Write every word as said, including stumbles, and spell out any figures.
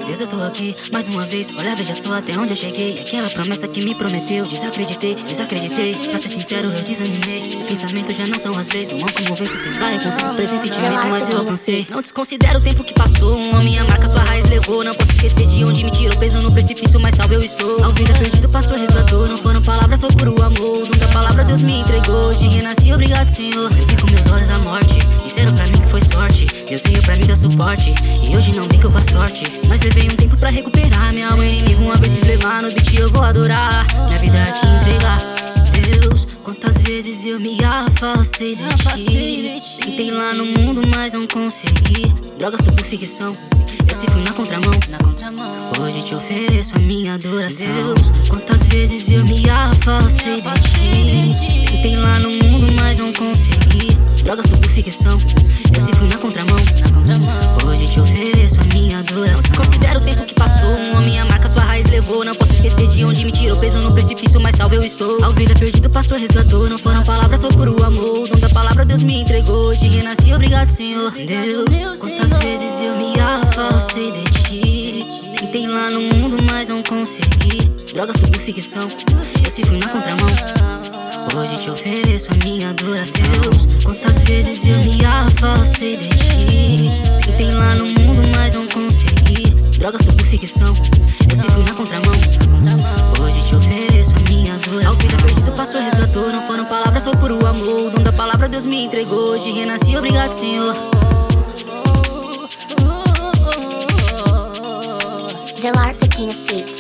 Deus, eu tô aqui mais uma vez. Olha, veja só até onde eu cheguei. Aquela promessa que me prometeu, desacreditei, desacreditei. Pra ser sincero, eu desanimei. Os pensamentos já não são as leis. Um como o vento se esvai com o preso sentimento, mas eu alcancei. Não desconsidero o tempo que passou. Uma minha marca, sua raiz levou. Não posso esquecer de onde me tirou. Preso no precipício, mas salvo eu estou. Ao vida perdido, passou, resgatou. Não foram palavras, foi puro amor. Nunca palavra Deus me entregou. Hoje renasci, obrigado, Senhor. Eu vi com meus olhos a morte. Disseram pra mim que foi sorte. Deus veio pra mim dar suporte. E hoje não brinco com a sorte. Mas levei um tempo pra recuperar. Minha alma inimigo uma vez se levar. No beat eu vou adorar. Minha vida a te entregar. Deus, quantas vezes eu me afastei de ti. Tentei lá no mundo, mas não consegui. Droga, sobre ficção. Eu sempre fui na contramão. Hoje te ofereço a minha adoração. Deus, quantas vezes eu me afastei de ti. Tentei lá no mundo, mas não consegui. Droga, sobre ficção. Eu sempre fui na contramão. Hoje te ofereço a minha adoração. Não desconsidero o tempo que passou. Uma minha marca, sua raiz levou. Não posso esquecer de onde me tirou. Preso no precipício, mas salvo eu estou. Ao vida perdido, passou, resgatou. Não foram palavras, foi puro amor. O dom da palavra Deus me entregou. Hoje renasci, obrigado, Senhor. Deus, quantas vezes eu me afastei de ti. Tentei lá no mundo, mas não consegui. Droga, sobre ficção. Eu sempre fui na contramão. Hoje te ofereço a minha adoração. Deus, quantas vezes eu me afastei de ti. Tentei lá no mundo, mas não consegui. Droga, sobre ficção. Eu sempre fui na contramão. Hoje te ofereço a minha adoração. Ao vida perdido, passou, resgatou. Não foram palavras, foi puro amor. O dom da palavra Deus me entregou. Hoje renasci, obrigado, Senhor. Villar, the king of beats.